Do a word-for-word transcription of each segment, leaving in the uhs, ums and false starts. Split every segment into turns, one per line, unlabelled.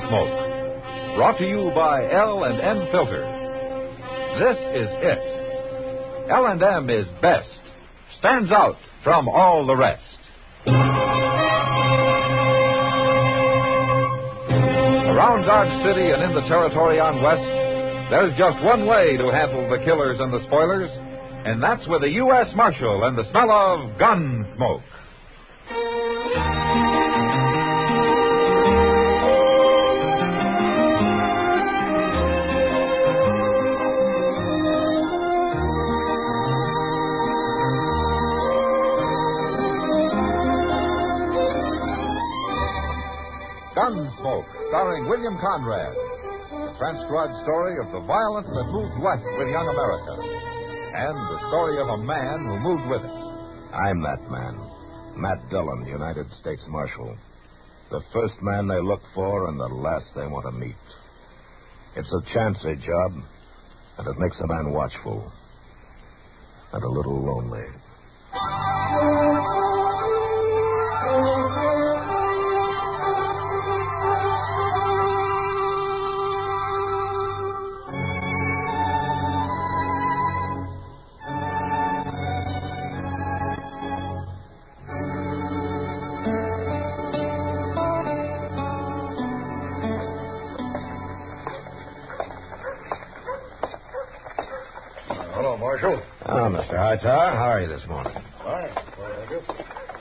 Gunsmoke, brought to you by L and M Filter. This is it. L and M is best, stands out from all the rest. Around Dodge City and in the territory on West, there's just one way to handle the killers and the spoilers, and that's with a U S Marshal and the smell of gun smoke. Gunsmoke, starring William Conrad. A transcribed story of the violence that moved west with young America. And the story of a man who moved with it.
I'm that man. Matt Dillon, United States Marshal. The first man they look for and the last they want to meet. It's a chancy job, and it makes a man watchful. And a little lonely.
Hello, Marshal.
Oh, Mister Hightower, how are you this morning?
Fine. Well, thank you.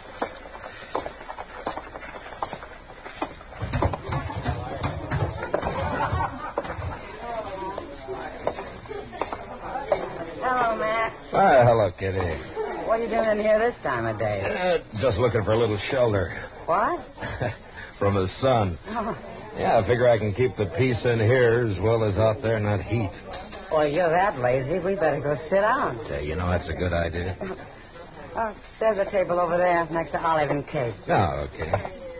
Hello, Matt.
Hi, hello, Kitty.
What are you doing here this time of day?
Uh, just looking for a little shelter.
What?
From the sun.
Oh,
Yeah, I figure I can keep the peace in here as well as out there in that heat.
well, you're that lazy. We better go sit down.
Say, you know, that's a good idea.
Oh, there's a table over there next to Olive and Kate.
Oh, okay.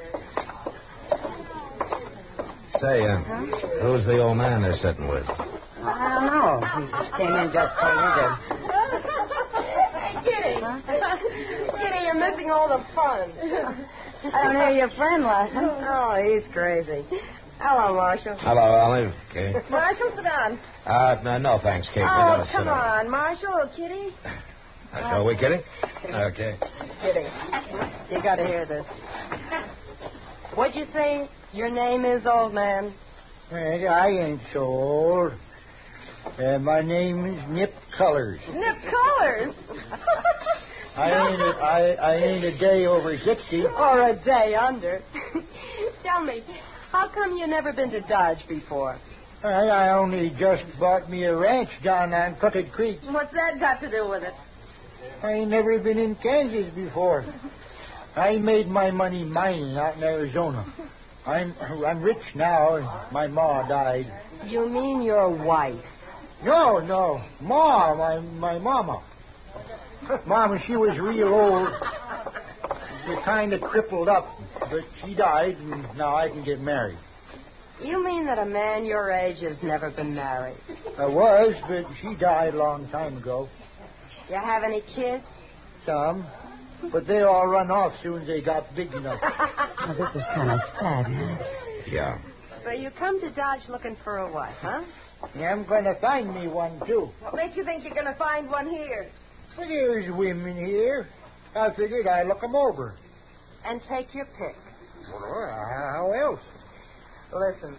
Say, uh,
Huh?
who's the old man they're sitting with?
I don't know. He just came in just so you did.
Hey, Kitty.
Huh?
Kitty, you're missing all the fun.
I don't hear your friend laughing.
Oh, he's crazy. Hello, Marshal.
Hello, Olive. Kate.
Marshal, sit down.
Uh, no, no thanks, Kate. We
Oh,
gotta sit
come
down.
on, Marshal or Kitty?
Uh, shall we, Kitty? Okay.
Kitty, you got to hear this. What'd you say your name is, old man?
Well, I ain't so old. Uh, my name is Nip Colors.
Nip Colors.
I ain't a, I, I ain't a day over sixty.
Or a day under. Tell me, how come you never been to Dodge before?
I, I only just bought me a ranch down on Crooked Creek.
What's that got to do with it?
I ain't never been in Kansas before. I made my money mining out in Arizona. I'm I'm rich now, and my ma died.
You mean your wife?
No, no, Ma, my my mama. Mama, she was real old. She kind of crippled up, but she died, and now I can get married.
You mean that a man your age has never been married?
I was, but she died a long time ago.
You have any kids?
Some, but they all run off soon as they got big enough.
Oh, this is kind of sad, man.
Yeah.
So you come to Dodge looking for a wife, huh?
Yeah, I'm going to find me one, too.
What makes you think you're going to find one here?
But there's women here. I figured I'd look 'em over.
And take your pick.
Well, how else?
Listen.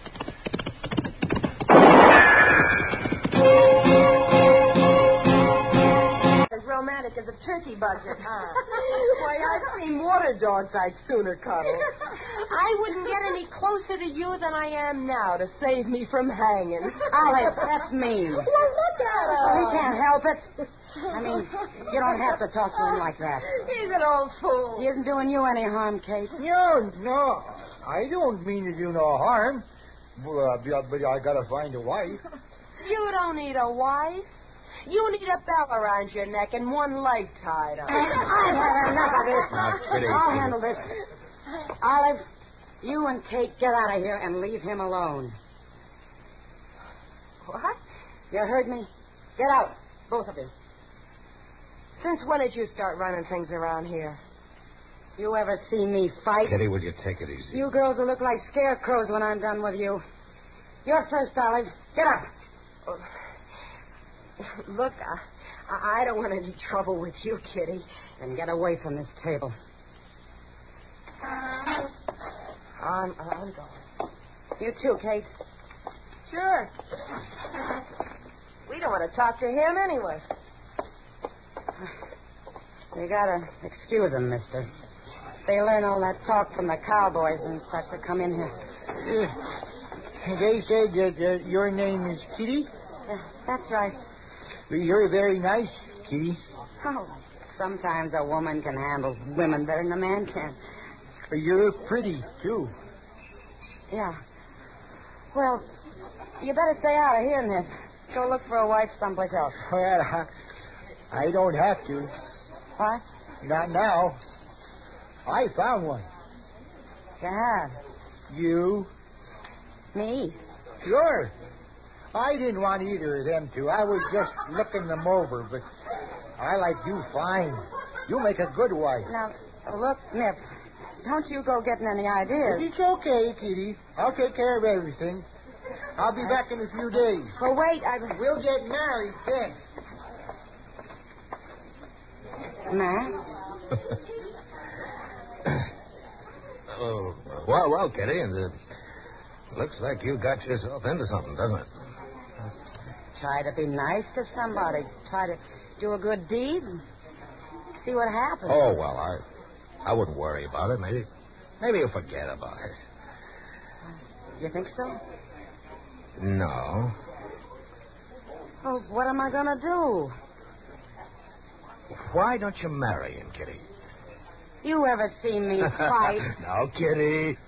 As romantic as a turkey budget, huh? Why, I've seen water dogs I'd sooner cuddle. I wouldn't get any closer to you than I am now to save me from hanging.
Olive, that's mean.
Well, look at him.
He can't help it. I mean, you don't have to talk to him like that.
He's an old fool.
He isn't doing you any harm, Kate.
No, no. I don't mean to do no harm. Well, but but I got to find a wife.
You don't need a wife. You need a bell around your neck and one leg tied up.
I've had enough of this.
Now, Kitty,
I'll
Kitty.
handle this. Olive, you and Kate get out of here and leave him alone.
What?
You heard me? Get out, both of you.
Since when did you start running things around here?
You ever see me fight?
Kitty, will you take it easy?
You girls will look like scarecrows when I'm done with you. You're first, Olive. Get up.
Oh. Look, I, I don't want any trouble with you, Kitty.
Then get away from this table.
I'm, I'm going.
You too, Kate.
Sure. We don't want to talk to him anyway.
You gotta excuse them, mister. They learn all that talk from the cowboys and such that come in here.
Uh, they said that uh, your name is Kitty?
Yeah, that's right.
You're very nice, Kitty.
Oh, sometimes a woman can handle women better than a man can.
You're pretty, too.
Yeah. Well, you better stay out of here, Nip. Go look for a wife someplace else.
Well, I, I don't have to.
What?
Not now. I found one.
You have?
You?
Me?
Sure. I didn't want either of them to. I was just looking them over, but I like you fine. You make a good wife.
Now, look, Nip, don't you go getting any ideas.
It's okay, Kitty. I'll take care of everything. I'll be back in a few days.
Oh, wait, I...
We'll get married then.
Matt?
Oh, well, well, Kitty, and it looks like you got yourself into something, doesn't it?
Try to be nice to somebody. Try to do a good deed and see what happens.
Oh, well, I I wouldn't worry about it. Maybe maybe you'll forget about it.
You think so?
No.
Oh, what am I going to do?
Why don't you marry him, Kitty?
You ever see me fight?
No, Kitty.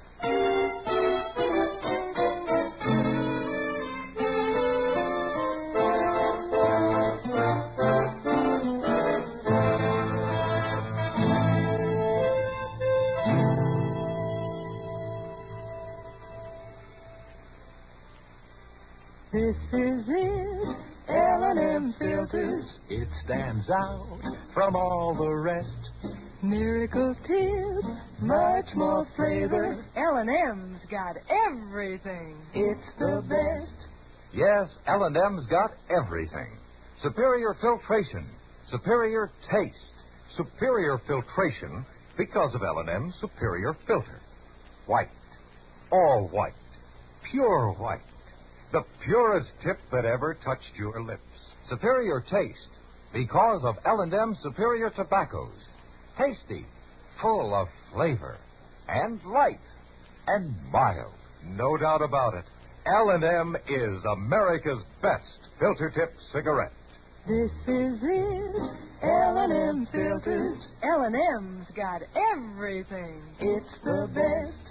This is it, L and M Filters. It stands out from all the rest. Miracle Tip, much more flavor. L and M's got everything. It's the best.
Yes, L and M's got everything. Superior filtration, superior taste, superior filtration because of L and M's superior filter. White, all white, pure white. The purest tip that ever touched your lips. Superior taste because of L and M superior tobaccos. Tasty, full of flavor, and light, and mild. No doubt about it. L and M is America's best filter tip cigarette.
This is it, L and M Filters. L and M's got everything. It's the best.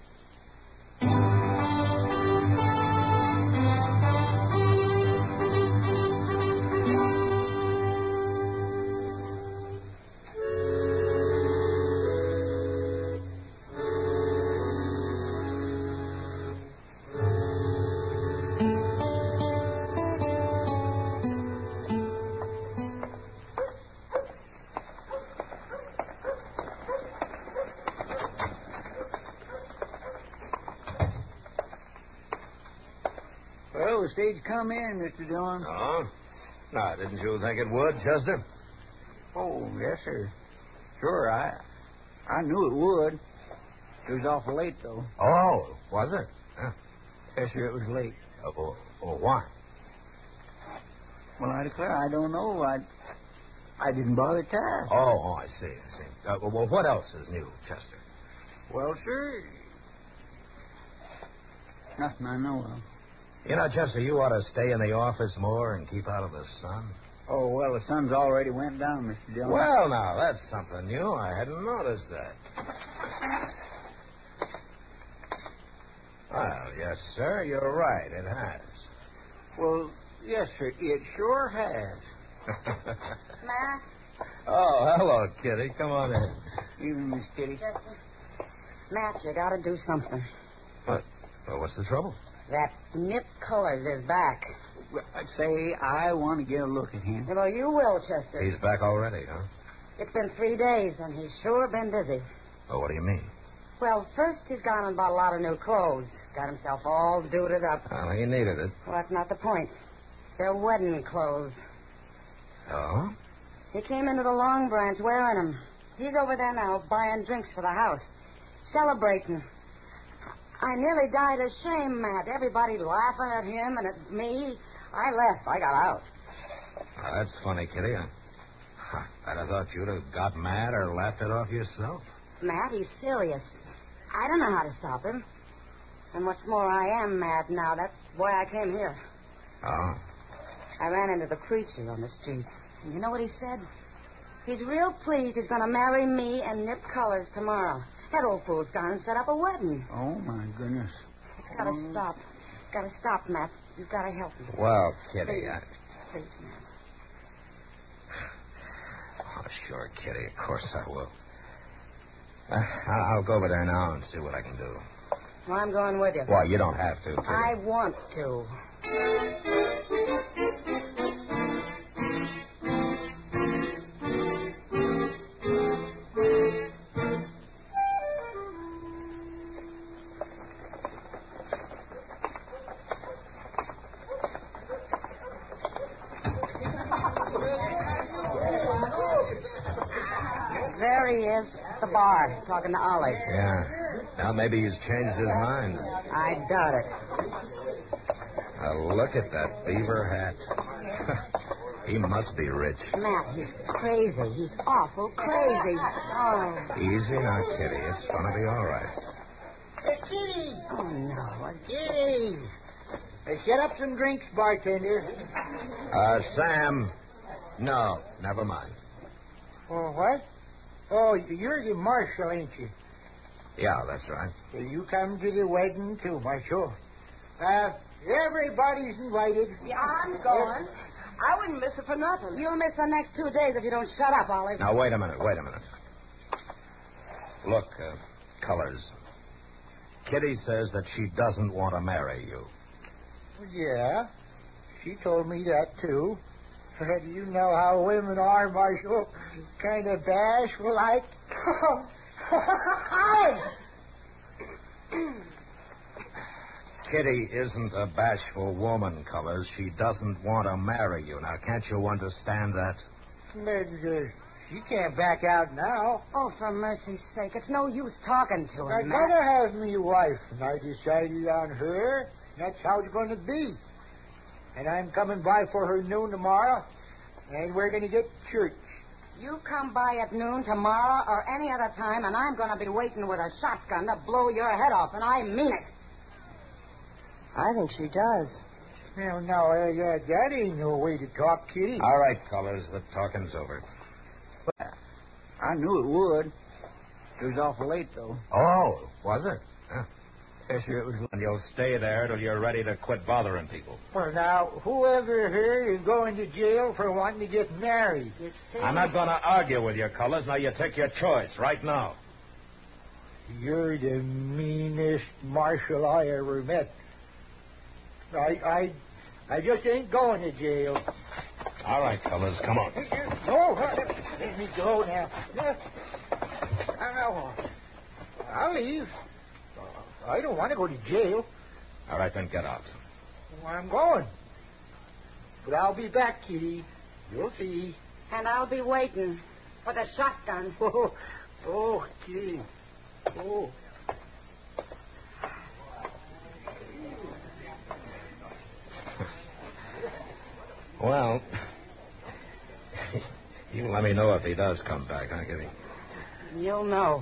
Well, the stage come in, Mister Dillon.
Oh? No, didn't you think it would, Chester?
Oh, yes, sir. Sure, I I knew it would. It was awful late, though.
Oh, was it? Huh.
Yes, sir, it was late.
Uh, well, well, why?
Well, I declare, I don't know. I I didn't bother to ask.
Oh, oh, I see, I see. Uh, well, well, what else is new, Chester?
Well, sir, nothing I know of.
You know, Chester, you ought to stay in the office more and keep out of the sun.
Oh, well, the sun's already went down, Mister Dillon.
Well, now, that's something new. I hadn't noticed that. Well, yes, sir, you're right. It has.
Well, yes, sir, it sure has.
Matt?
Oh, hello, Kitty. Come on in.
Even Miss Kitty.
Chester? Matt, you got to do something.
What? Well, what's the trouble?
That Nip Colors is back.
Well, I'd say I want to get a look at him.
Well, you will, Chester.
He's back already, huh?
It's been three days, and he's sure been busy.
Oh, what do you mean?
Well, first he's gone and bought a lot of new clothes. Got himself all duded up.
Well, he needed it.
Well, that's not the point. They're wedding clothes.
Oh?
He came into the Long Branch wearing them. He's over there now buying drinks for the house. Celebrating. I nearly died of shame, Matt. Everybody laughing at him and at me. I left. I got out.
Oh, that's funny, Kitty. I, I'd have thought you'd have got mad or laughed it off yourself.
Matt, he's serious. I don't know how to stop him. And what's more, I am mad now. That's why I came here.
Oh?
I ran into the preacher on the street. And you know what he said? He's real pleased he's going to marry me and Nip Colors tomorrow. That old fool's gone and set up a wedding.
Oh, my goodness.
It's got to
Oh.
stop. It's got to stop, Matt. You've got to help me.
Well, Kitty,
Please.
I...
Please, Matt.
Oh, sure, Kitty. Of course I will. Uh, I- I'll go over there now and see what I can do.
Well, I'm going with you.
Well, you don't have to, Kitty.
I want to. There he is, at the bar, talking to Ollie.
Yeah. Now maybe he's changed his mind.
I doubt it.
Now look at that beaver hat. He must be rich.
Matt, he's crazy. He's awful crazy. Oh,
Easy now, Kitty. It's gonna be all right.
Hey, Kitty!
oh no.
Kitty! Hey, set up some drinks, bartender.
Uh, Sam. No, never mind.
Oh, what? Oh, you're the marshal, ain't you?
Yeah, that's right.
So you come to the wedding, too, Marshal. Uh, everybody's invited.
Yeah, I'm going. I wouldn't miss it for nothing.
You'll miss the next two days if you don't shut up, Ollie.
Now, wait a minute, wait a minute. Look, uh, Colors. Kitty says that she doesn't want to marry you.
Yeah, she told me that, too. Do you know how women are, Marshal? Kind of bashful, like.
Kitty isn't a bashful woman, Colors. She doesn't want to marry you. Now, can't you understand that?
But uh, she can't back out now.
Oh, for mercy's sake, it's no use talking to
I
him, Matt.
gotta have me wife, and I decided on her. That's how it's going to be. And I'm coming by for her noon tomorrow, and we're going to get church.
You come by at noon tomorrow or any other time, and I'm going to be waiting with a shotgun to blow your head off, and I mean it.
I think she does.
Well, now, uh, uh, that ain't no way to talk, Kitty.
All right, Colors, the talking's over.
I knew it would. It was awful late, though.
Oh, was it? Huh.
Yes, sir, it was.
And you'll stay there till you're ready to quit bothering people.
Well, now, whoever here is going to jail for wanting to get married?
You see?
I'm not going to argue with you, Colors. Now you take your choice right now.
You're the meanest marshal I ever met. I, I, I just ain't going to jail.
All right, Colors, come on.
No, let me go now. Now, I'll leave. I don't want to go to jail.
All right, then get out.
Well, I'm going. But I'll be back, Kitty. You'll see.
And I'll be waiting for the shotgun.
Oh, oh, Kitty. Oh.
Well, you let me know if he does come back, huh, Kitty?
You'll know.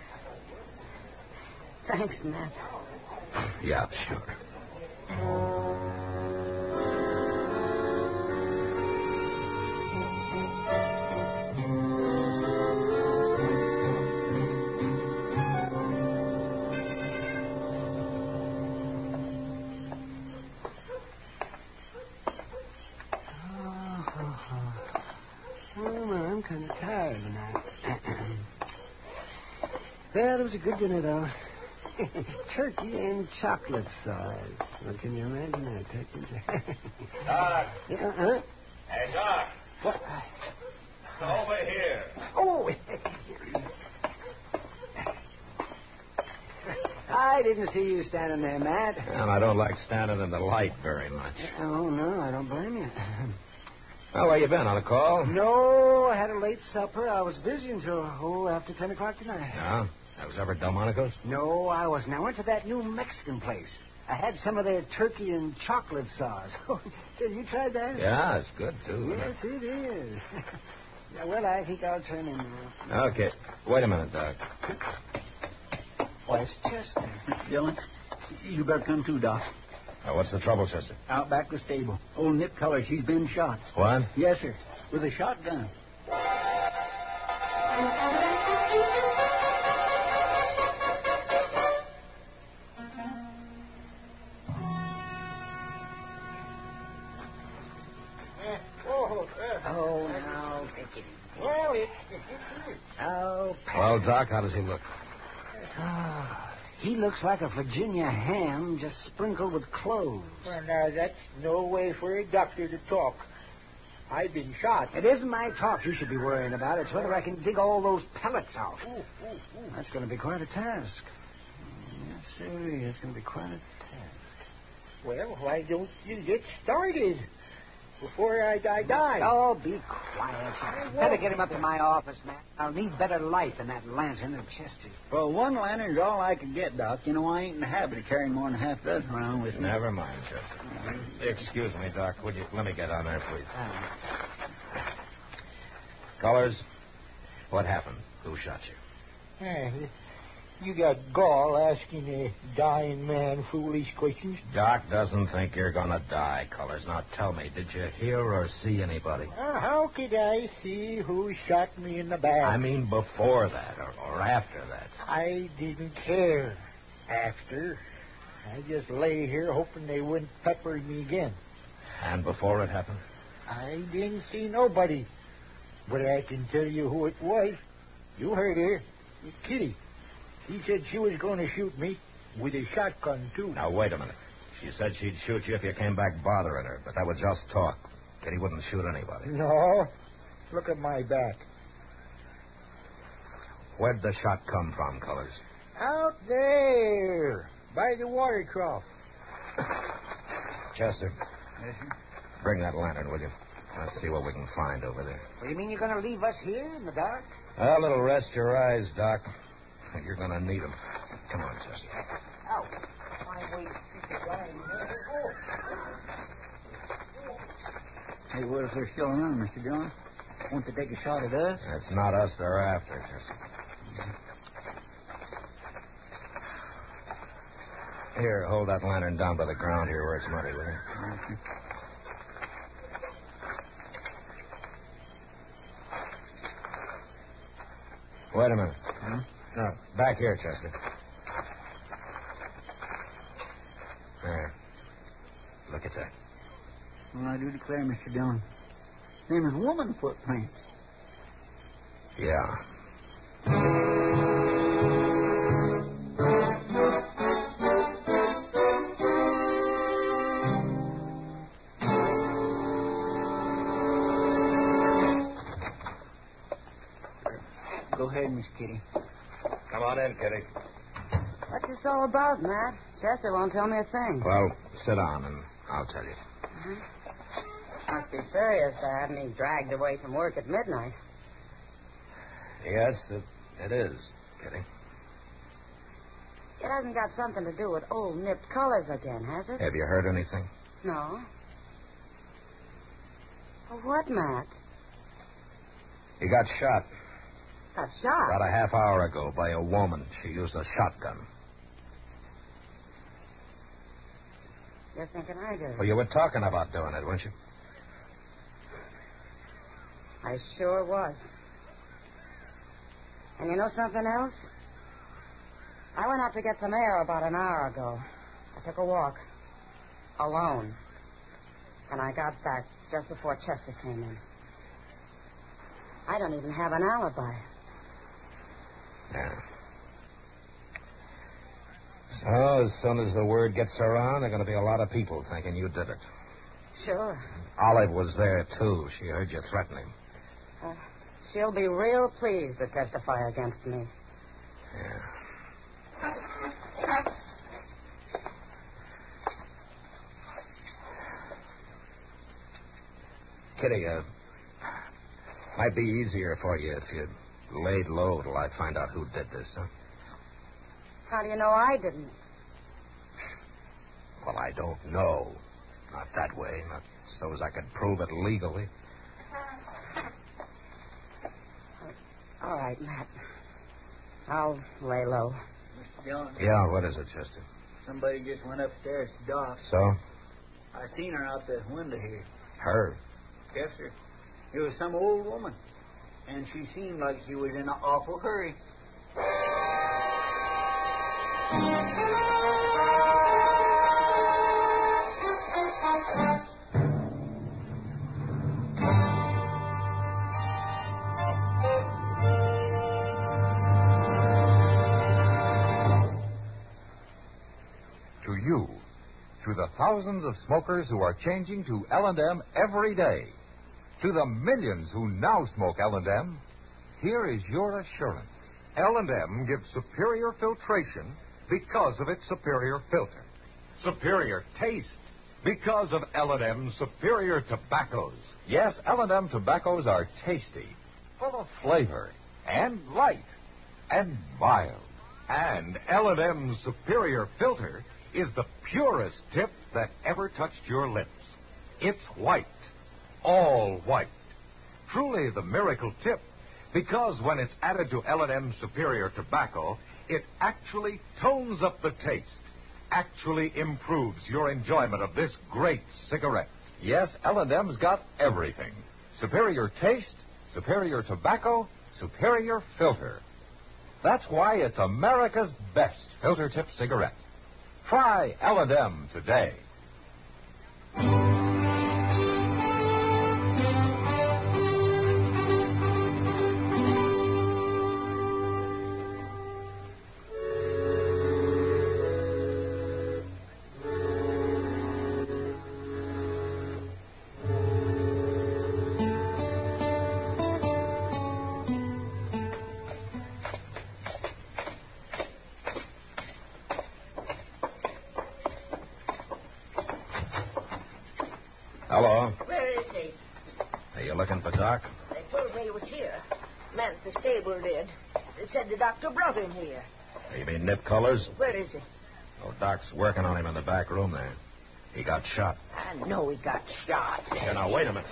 Thanks, Matt.
Yeah, sure.
Oh, I'm kind of tired tonight. Well, it was a good dinner, though. Turkey and chocolate sauce. Well, can you imagine that? Turkey.
Doc.
Yeah, huh?
Hey, Doc.
What?
Over here.
Oh, I didn't see you standing there, Matt.
And I don't like standing in the light very much.
Oh, no, I don't blame you.
Oh, where you been? On a call?
No, I had a late supper. I was busy until, oh, after ten o'clock tonight.
Yeah? That was ever Delmonico's?
No, I wasn't. I went to that new Mexican place. I had some of their turkey and chocolate sauce. Have you tried that?
Yeah, it's good, too.
Yes, it is. Yeah, well, I think I'll turn in now.
Okay. Wait a minute, Doc.
Why, it's Chester.
Dylan, you better come too, Doc.
Uh, what's the trouble, Chester?
Out back the stable. Old Nip Color, she's been shot.
What?
Yes, sir. With a shotgun.
Oh, now, take it easy. Well, it's... Oh,
Well, Doc, how does he look?
Ah, he looks like a Virginia ham just sprinkled with cloves.
Well, now, that's no way for a doctor to talk. I've been shot.
It isn't my talk you should be worrying about. It's whether I can dig all those pellets out.
Ooh, ooh, ooh.
That's going to be quite a task. Yes, sir, it's going to be quite a task.
Well, why don't you get started before I, I die?
Oh, be quiet. Better get him up to my office, man. I'll need better light than that lantern at Chester's.
Well, one lantern's all I can get, Doc. You know, I ain't in the habit of carrying more than a half dozen around with me.
Never mind, Chester. Excuse me, Doc. Would you let me get on there, please? Colors, what happened? Who shot you?
Eh, you got gall asking a dying man foolish questions.
Doc doesn't think you're going to die, Colors. Now tell me, did you hear or see anybody?
Uh, how could I see who shot me in the back?
I mean before that or, or after that.
I didn't care after. I just lay here hoping they wouldn't pepper me again.
And before it happened?
I didn't see nobody. But I can tell you who it was. You heard her. Kitty. She said she was going to shoot me with a shotgun, too.
Now, wait a minute. She said she'd shoot you if you came back bothering her, but that was just talk. Kitty wouldn't shoot anybody.
No. Look at my back.
Where'd the shot come from, Colors?
Out there. By the water trough.
Chester. Bring that lantern, will you? Let's see what we can find over there.
What do you mean you're going to leave us here in the dark?
A little rest your eyes, Doc. You're going to need them. Come on, Chester.
Ow. My way.
Hey, what if they're still around, Mister John? Want to take a shot at us?
It's not us they're after, Chester. Here, hold that lantern down by the ground here where it's muddy, will you? Wait a minute.
Hmm?
No, back here, Chester. There. Look at that.
Well, I do declare, Mister Dillon. Them is woman footprints.
Yeah.
Go ahead, Miss Kitty.
Come on in, Kitty.
What's this all about, Matt? Chester won't tell me a thing.
Well, sit down and I'll tell you.
Uh-huh. Must be serious to have me dragged away from work at midnight.
Yes, it, it is, Kitty.
It hasn't got something to do with old Nip Colors again, has it?
Have you heard anything?
No. Well, what, Matt?
He got shot
Got shot?
about a half hour ago by a woman. She used a shotgun.
You're thinking I did.
Well, you were talking about doing it, weren't you?
I sure was. And you know something else? I went out to get some air about an hour ago. I took a walk. Alone. And I got back just before Chester came in. I don't even have an alibi.
Yeah. So, as soon as the word gets around, there are going to be a lot of people thinking you did it.
Sure.
Olive was there, too. She heard you threaten him.
Uh, she'll be real pleased to testify against me.
Yeah. Kitty, uh, might be easier for you if you laid low till I find out who did this, huh?
How do you know I didn't?
Well, I don't know. Not that way. Not so as I could prove it legally.
All right, Matt. I'll lay low.
Mister Dillon,
Yeah, what is it, Chester?
somebody just went upstairs to Doc.
So?
I seen her out the window here.
Her?
Yes, sir. It was some old woman. And she seemed like she was in an awful hurry.
To you, to the thousands of smokers who are changing to L and M every day, to the millions who now smoke L and M, here is your assurance. L and M gives superior filtration because of its superior filter. Superior taste because of L and M's superior tobaccos. Yes, L and M tobaccos are tasty, full of flavor, and light, and mild. And L and M's superior filter is the purest tip that ever touched your lips. It's white, all white. Truly the miracle tip, because when it's added to L and M superior tobacco, it actually tones up the taste, actually improves your enjoyment of this great cigarette. Yes, L and M's got everything. Superior taste, superior tobacco, superior filter. That's why it's America's best filter tip cigarette. Try L and M today.
Hello.
Where is he?
Are you looking for Doc?
They told me he was here. Man at the stable did. They said the doctor brought him here.
You mean Nip Colors?
Where is he?
Oh, Doc's working on him in the back room there. He got shot.
I know he got shot.
Yeah, now, wait a minute.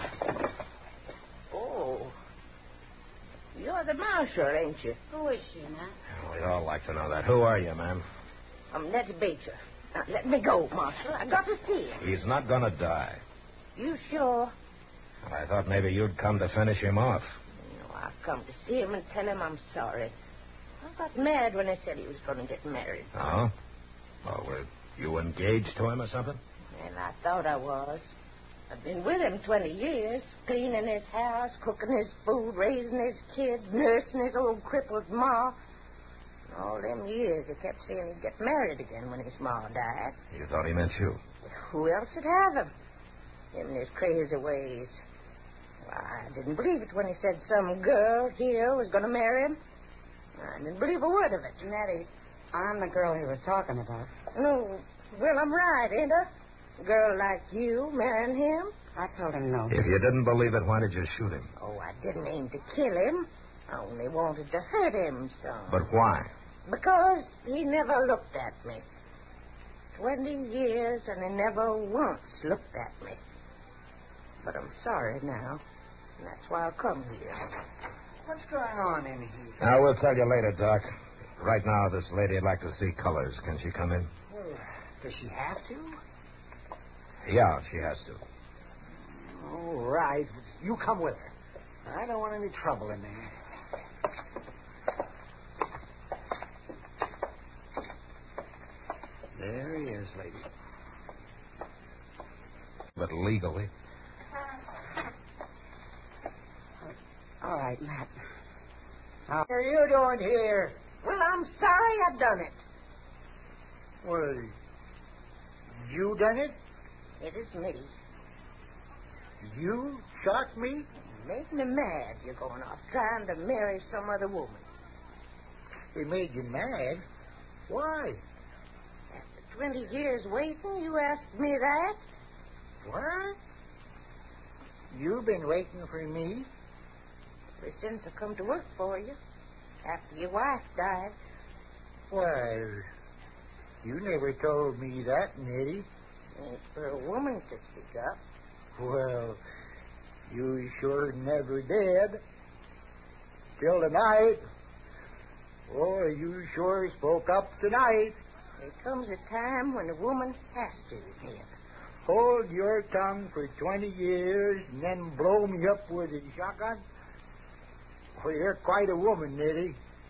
Oh. You're the marshal, ain't you?
Who is she, Matt?
We'd all like to know that. Who are you, ma'am?
I'm Nettie Baker. Now, let me go, Marshal. I got to see him.
He's not going to die.
You sure?
I thought maybe you'd come to finish him off.
No, I've come to see him and tell him I'm sorry. I got mad when they said he was going to get married.
Oh? Oh, were you engaged to him or something?
Well, I thought I was. I've been with him twenty years, cleaning his house, cooking his food, raising his kids, nursing his old crippled ma. All them years, he kept saying he'd get married again when his ma died.
You thought he meant you?
Who else would have him? Him and his crazy ways. Well, I didn't believe it when he said some girl here was going to marry him. I didn't believe a word of it.
Nettie, I'm the girl he was talking about.
No, well, I'm right, ain't I? A girl like you marrying him?
I told him no.
If you didn't believe it, why did you shoot him?
Oh, I didn't aim to kill him. I only wanted to hurt him some.
But why?
Because he never looked at me. Twenty years, and he never once looked at me. But I'm sorry now. And that's why I've come here.
What's going on in here?
Now, we'll tell you later, Doc. Right now, this lady'd like to see colors. Can she come in?
Well, does she have to?
Yeah, she has to.
All right. You come with her. I don't want any trouble in there. There he is, lady.
But legally.
All right, Matt.
What are you doing here?
Well, I'm sorry I done it.
Well, you done it?
It is me.
You shot me?
Made me mad. You're going off trying to marry some other woman.
It made you mad? Why?
twenty years waiting, you asked me that?
What? You've been waiting for me?
Ever since I come to work for you, after your wife died.
Well, you never told me that, Nettie.
Ain't for a woman to speak up.
Well, you sure never did. Till tonight. Oh, you sure spoke up tonight.
There comes a time when a woman has to, Ned.
Hold your tongue for twenty years and then blow me up with a shotgun? Well, you're quite a woman, Nettie.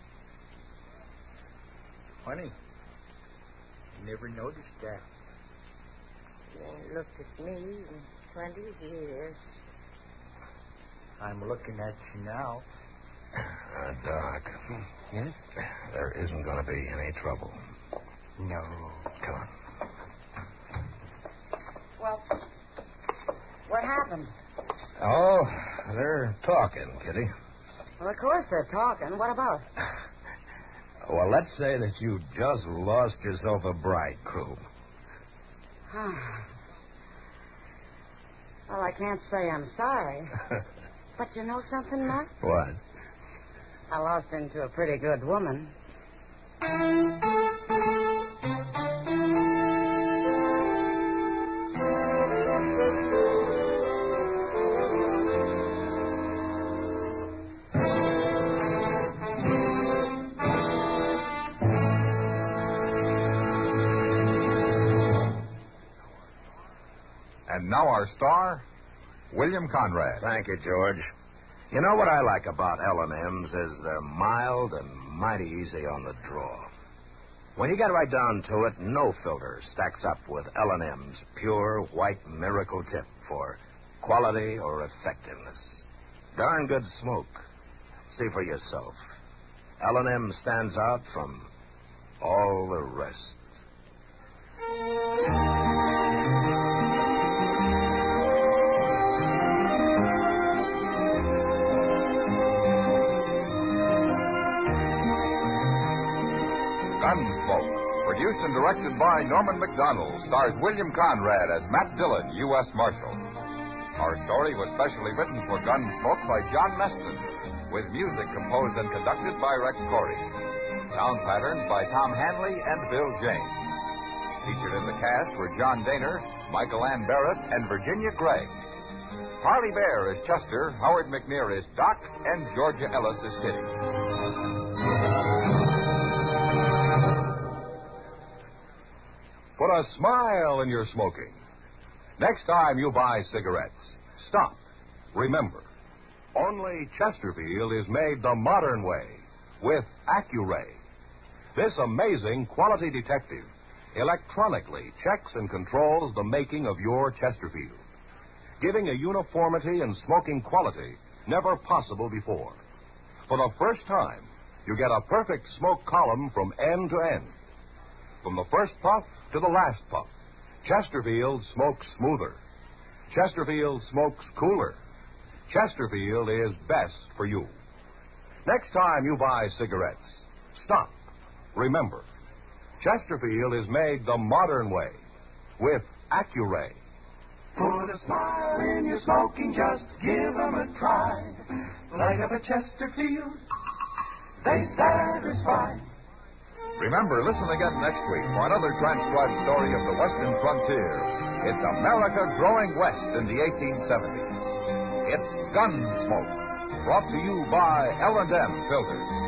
Funny. Never noticed that.
You ain't looked at me in twenty years.
I'm looking at you now.
Uh, Doc.
Yes?
There isn't going to be any trouble.
No.
Come on.
Well, what happened?
Oh, they're talking, Kitty.
Well, of course they're talking. What about?
Well, let's say that you just lost yourself a bride crew.
Well, I can't say I'm sorry. But you know something, Matt?
What?
I lost into a pretty good woman.
And now our star, William Conrad.
Thank you, George. You know what I like about L and M's is they're mild and mighty easy on the draw. When you get right down to it, no filter stacks up with L and M's pure white miracle tip for quality or effectiveness. Darn good smoke. See for yourself. L and M stands out from all the rest.
Gunsmoke, produced and directed by Norman McDonald, stars William Conrad as Matt Dillon, U S Marshal. Our story was specially written for Gunsmoke by John Meston, with music composed and conducted by Rex Corey. Sound patterns by Tom Hanley and Bill James. Featured in the cast were John Daner, Michael Ann Barrett, and Virginia Gregg. Harley Bear is Chester, Howard McNear is Doc, and Georgia Ellis is Kitty. Put a smile in your smoking. Next time you buy cigarettes, stop. Remember, only Chesterfield is made the modern way with Accuray. This amazing quality detective electronically checks and controls the making of your Chesterfield, giving a uniformity in smoking quality never possible before. For the first time, you get a perfect smoke column from end to end. From the first puff to the last puff, Chesterfield smokes smoother. Chesterfield smokes cooler. Chesterfield is best for you. Next time you buy cigarettes, stop. Remember, Chesterfield is made the modern way with Accuray.
Put a smile in your smoking, just give them a try. Light up a Chesterfield, they satisfy.
Remember, listen again next week for another transcribed story of the Western frontier. It's America growing west in the eighteen seventies. It's Gunsmoke, brought to you by L and M Filters.